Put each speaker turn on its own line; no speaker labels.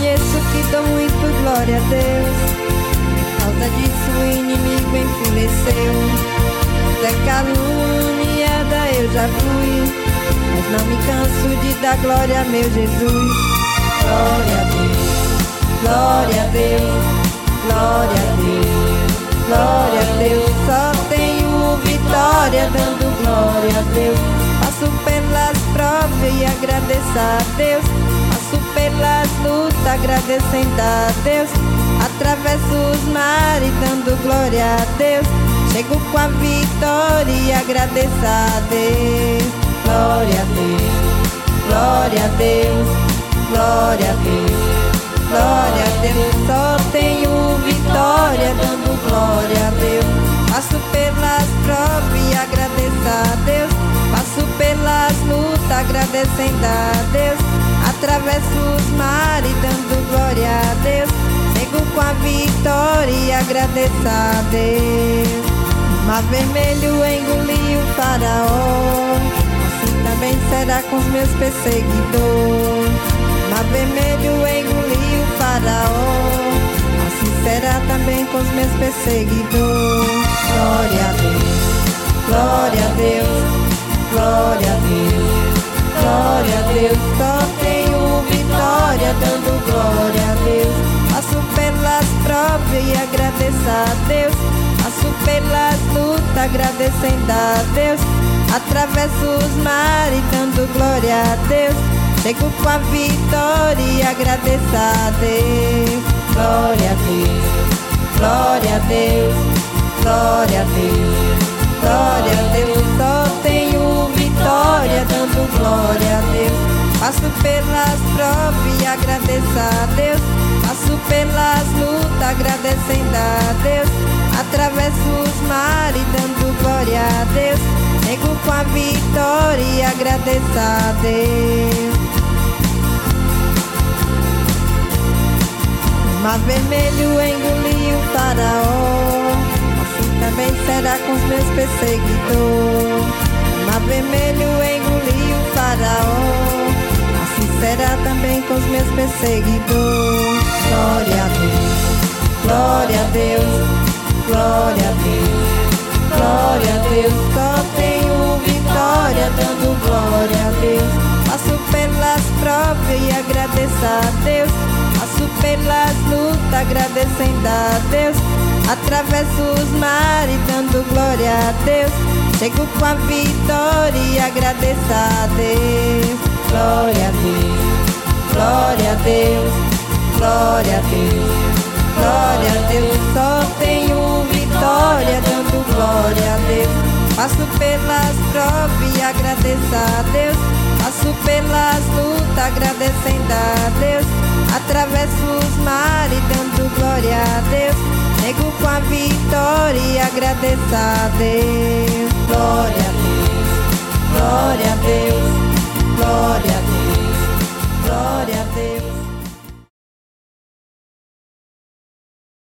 reconheço que dou muito glória a Deus. Por causa disso o inimigo enfureceu. Da caluniada eu já fui, mas não me canso de dar glória a meu Jesus. Glória a Deus, glória a Deus, glória a Deus, glória a Deus. Só tenho vitória dando glória a Deus. Passo pelas provas e agradeço a Deus. Passo pelas lutas agradecendo a Deus. Atravesso os mares dando glória a Deus. Chego com a vitória e agradeço a Deus. Glória a Deus, glória a Deus, glória a Deus, glória a Deus. Só tenho vitória dando glória a Deus. Passo pelas provas e agradeço a Deus. Passo pelas lutas agradecendo a Deus. Atravesso os mares dando glória a Deus. Chego com a vitória e agradeço a Deus. Mar vermelho engoliu o faraó, assim também será com os meus perseguidores. Mar vermelho engoliu o faraó, assim será também com os meus perseguidores. Glória a Deus, glória a Deus, glória a Deus, glória a Deus. Só tenho vitória dando glória a Deus. Passo pelas provas e agradeço a Deus. Passo pelas lutas agradecendo a Deus. Atravesso os mares dando glória a Deus. Chego com a vitória e agradeço a Deus. Glória a Deus, glória a Deus, glória a Deus, glória a Deus. Só tenho vitória dando glória a Deus. Passo pelas provas e agradeço a Deus. Passo pelas lutas agradecendo a Deus. Atravesso os mares dando glória a Deus. Chego com a vitória e agradeço a Deus. Mar vermelho engoliu o faraó, assim também será com os meus perseguidores. Mar vermelho engoliu o faraó, assim será também com os meus perseguidores. Glória a Deus, glória a Deus, glória a Deus, glória a Deus. Só tenho vitória dando glória a Deus. Passo pelas provas e agradeço a Deus. Passo pelas lutas agradecendo a Deus. Atravesso os mares dando glória a Deus. Chego com a vitória e agradeço a Deus. Glória a Deus, glória a Deus, glória a Deus, glória a Deus. Só tenho vitória dando glória a Deus. Passo pelas provas e agradeço a Deus. Passo pelas lutas agradecendo a Deus. Atravesso os mares dando glória a Deus. Chego com a vitória e agradeço a Deus. Glória a Deus, glória a Deus.